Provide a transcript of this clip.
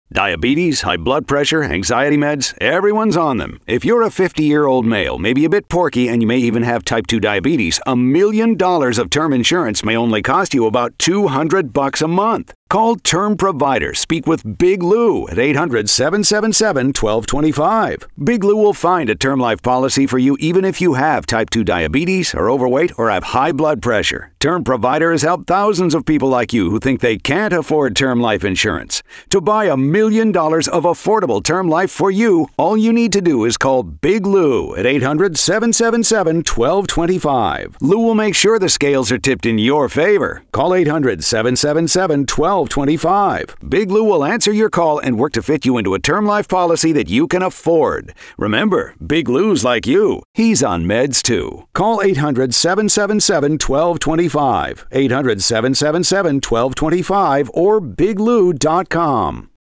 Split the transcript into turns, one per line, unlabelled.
Diabetes, high blood pressure, anxiety meds, everyone's on them. If you're a 50-year-old male, maybe a bit porky, and you may even have type 2 diabetes, $1 million of term insurance may only cost you about $200 a month. Call Term Provider. Speak with Big Lou at 800-777-1225. Big Lou will find a term life policy for you even if you have type 2 diabetes, are overweight, or have high blood pressure. Term Provider has helped thousands of people like you who think they can't afford term life insurance. To buy $1 million of affordable term life for you, all you need to do is call Big Lou at 800-777-1225. Lou will make sure the scales are tipped in your favor. Call 800-777-1225. Big Lou will answer your call and work to fit you into a term life policy that you can afford. Remember, Big Lou's like you. He's on meds too. Call 800-777-1225. 800-777-1225 or biglou.com.